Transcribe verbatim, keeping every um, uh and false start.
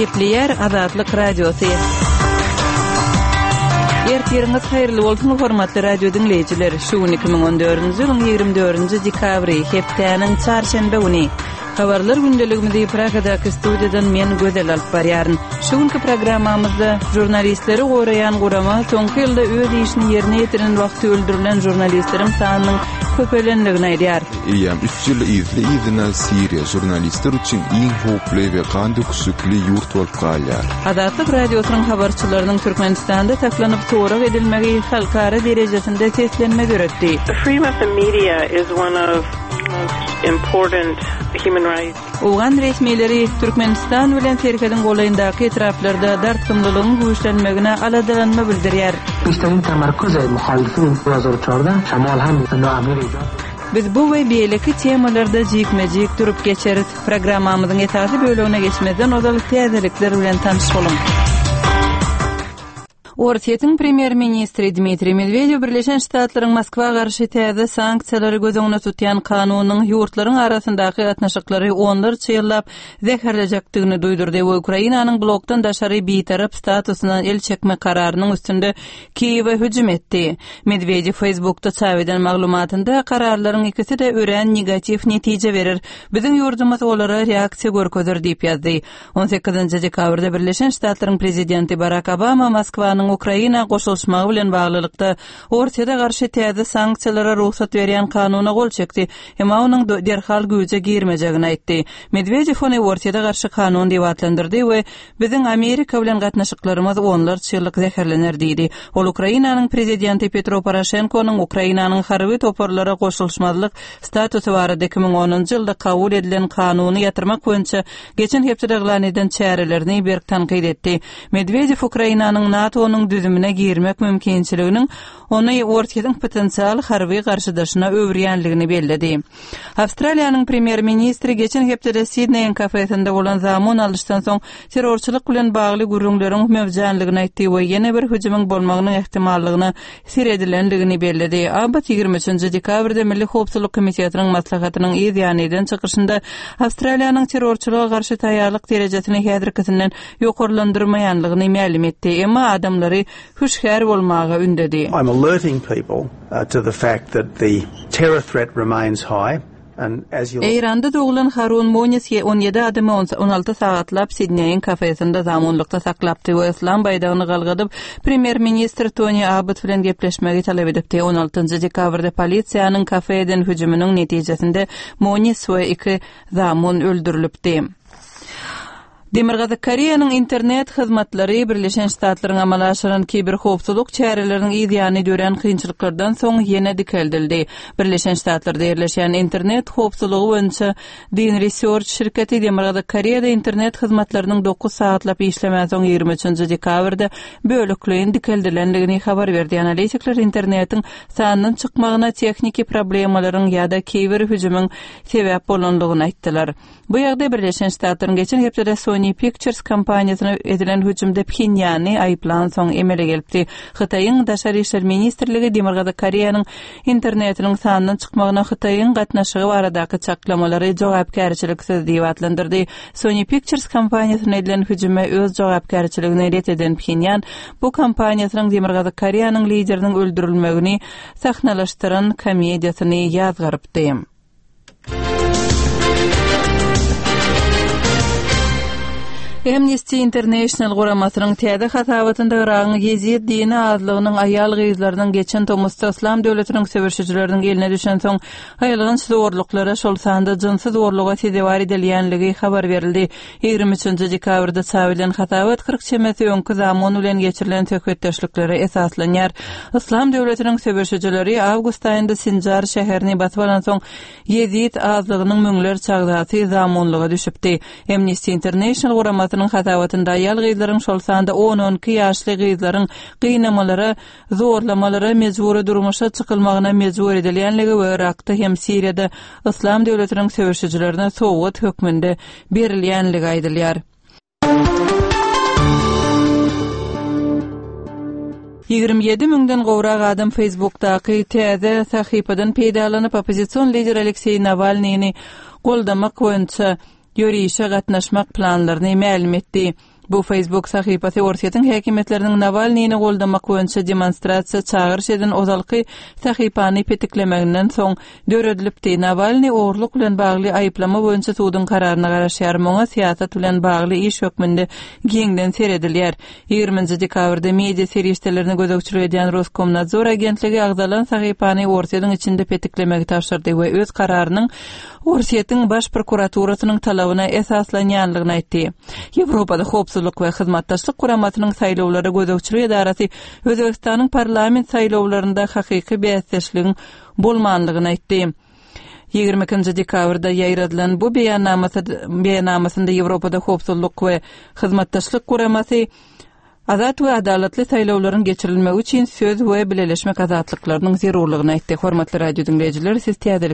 Gepleyer Azatlyk Radiosu. Ertiriniz hayırlı bolsun hormatly radio dinleyijiler. Şu iki ming on dördünji ýylyň ýygrimi dördünji dekabry hepdeniň çarşembe güni habarlar gündeligimizi Pragadaky studiýadan men Gözel alyp barýaryn. Şu günki programmamyzda jurnalistleri gorayan gorama soňky ýylda öz işini ýerine ýetiren wagty öldürilen jurnalistleriň sanynyň köpelenligini aýdýar. Ýa üç ýyl izle izine Siriýa jurnalistler üçin iň hoply we gandykşykly ýurt bolup galýar. Azatlyk radiosynyň habarçylarynyň Türkmenistanda taklanyp torak edilmegi halkara derejesinde teslenme göretdi. The freedom of the media is one of most important human rights. Oğan resmileri Türkmenistan bilen Serkediň golayyndaky etraplarda dartymlylygyň güýçlenmegine aladalanma bildirýär. بیشترین تمرکز مخالفین دو هزار و چهارده شمال هم نوامیر ایجاد. Biz bu we beýleki temalarda jikmejik durup geçeris. Programmamyzyň esasy bölügine geçmeden odaly täzelikler bilen tanyş bolun. Ortiýetiň premier ministri Dmitri Medvedev Birleşen Ştatlaryň Moskwa garşy täze sanksiýalary gözeňine tutýan kanunyň ýurtlaryň arasyndaky gatnaşyklary onlarça ýyllap zäherlejakdygyny duýdurdy we Ukrainanyň blokdan daşary bitarap statusyna el çekme kararynyň üstünde Kiýewe hüjüm etdi. Medvedev Facebookda çap eden maglumatynda kararlaryň ikisi de ören negativ netije berer. Biziň ýurdumyz olara reaksiýa görkezdir diýip ýazdy. on sekizinji dekabrda Birleşen Ştatlaryň prezidenti Barack Obama Moskwanyň Ukraina goşulmagy bilen baglylykda ortada garşy täze sanksiýalara ruhsat berýän kanuny gol çekdi. Hema onuň derhal güýje girmejegini aýtdy. Medvedev ony ortada garşy kanun diýip atlandyrdy we biziň Amerika bilen gatnaşyklarymyz onlarça ýyllyk zäherlener diýdi. Ol Ukrainanyň prezidenti Petro Poroshenkonyň Ukrainanyň harby toparlara goşulmalyk statusy barada iki ming onunji ýylda kabul edilen kanuny ýatyrmak boýunça geçen hepde eglan eden çärelerini berk tanqid etdi. Medvedev Ukrainanyň NATO'nyň düzümine girmek mümkinçiliginiň ony ortaýadyň potensial harby garşydaşyna öwürýänligini belledi. Awstraliýanyň premier ministri geçen hepde Sydney kafesinde bolan zaman alışdan soň terrorçylyk bilen bagly gurulmaryň mewjudlygyny aýtdy we ýene bir hüjümüň bolmagynyň ihtimallygyny siredilenligini belledi. Abat ýygrimi üçinji dekabrda Milli Howpsuzlyk Komitetining maslahatynyň ýa-da çykyşynda Awstraliýanyň terrorçylyga garşy taýýarlyk derejesini häzirkinden ýokarlandyrmaýanlygyny ma'lum etdi. Emma adamlary hüşgär bolmaga ündedi. I'm alerting people uh, to the fact that the terror threat remains high. Eýranda doglan Harun Monis on ýedi adamy on alty sagatlap Sydneyň kafesinde zamanlykda saklapdy we islam baydagyny galgadyp premier ministr Tony Abbott bilen gepleşmegi talap edipdi. on altynjy dekabrda polisiýanyň kafeden hüjüminiň netijesinde Monis we iki zaman öldürilipdi. Demirgazy Koreýanyň internet hyzmatlary Birleşen Ştatlaryň amala aşyran kiber howpsuzlyk çäreleriniň ýa-da dören kynçylyklardan soň ýene dikeldildi. Birleşen Ştatlarda ýerleşen internet howpsuzlygy boýunça Dean Research şirketi Demirgazy Koreýada internet hyzmatlarynyň dokuz saatlap işlemän soň ýygrimi üçinji dekabrda bölükleýin dikeldilenligini habar berdi. Analitikler internetiň sanynyň çykmagyna tekniki problemalaryň ýa-da kiber hüjümüň sebäp bolanlygyny aýtdylar. Bu ýagdaý Birleşen Ştatlaryň geçen hepde Sony Pictures kampaniýasyna edilen hüjümde Pxenýany aýplan soň emele gelipdi. Hytaýyň daşary işler ministrligi Demirgazy Koreýanyň internetiniň sanynyň çykmagyna Hytaýyň gatnaşygy baradaky çaklamalary jogapkärçiliksiz diýip atlandyrdy. Sony Pictures kampaniýasyna edilen hüjüme öz jogapkärçiligini ret eden Pxenýan bu kampaniýasynyň Demirgazy Koreýanyň lideriniň öldürilmegini sahnalaşdyran komediýasyny ýazgarypdy. Amnesty International goramasynyň täze hasabatynda Iragyň Yezid dini azlygynyň aýal gyzlarynyň geçen Tomusda islam döwletiniň söwürçileriniň eline düşen soň aýalgyň zorluklara şol sanda jynsy zorluga sebäp edilýänligi habar berildi. ýygrimi üçinji dekabrda çawylan hasabat kırk çemesi öňkü zaman bilen geçirilen töhfetdeşliklere esaslanýar. Islam döwletiniň söwürçileri awgust aýynda Sinjar şäherini basyp alan soň Yezid azlygynyň müňler çagdaty zamanlyga düşüpdi. Amnesty International goramasynyň hasabatynda aýal gyzlaryň şol sanda on on iki ýaşly gyzlaryň gynamalara, zorlamalara, mejburi durmuşa çykylmagyna mejbur edilýänligi we Irakda hem Siriýada islam döwletiniň söwürçilerine sowgat hökmünde berilýänligi aýdylýar. ýygrimi ýedi müňden gowrak adam Facebookdaky täze sahypadan peýdalanyp opozisiýon lideri Aleksey Navalnyni goldamak boýunça ýörüşe gatnaşmak planlaryny ma'lum etdi. Bu Facebook sahypasy Orsiýetiň häkimetleriniň Navalnyni goldamak boýunça demonstrasiýa çağırş eden ozalky sahypany petiklemeginden soň döredilipdi. Navalny oğurluk bilen bagly aýyplama boýunça suwdyň kararyna garaşýar, moňa siýasat bilen bagly iş hökmünde giňden seredilýär. ýygrüminji dekabrda media serýeşdelerini gözegçilik edýän Roskomnadzor agentligi agdalan sahypany Orsiýetiň içinde petiklemegi taşdyrdy we öz kararynyň Orsiýetiň baş prokuraturasynyň talabyna esaslanýanlygyny aýtdy. Ýewropada howpsuzlyk we hyzmatdaşlyk kuramatynyň saýlawlary gözegçilik edarasy Özbekistanyň parlament saýlawlarynda hakyky beýleşikligiň bolmanlygyny aýtdy. ýygrimi ikinji dekabrda ýaýradylan bu beýannamasynda Ýewropada howpsuzlyk we hyzmatdaşlyk kuramasy azat we adalatly saýlawlaryň geçirilmegi üçin söz we bileleşmek azatlyklarynyň zerurlygyny aýtdy. Hormatly radio dinleýijiler, siz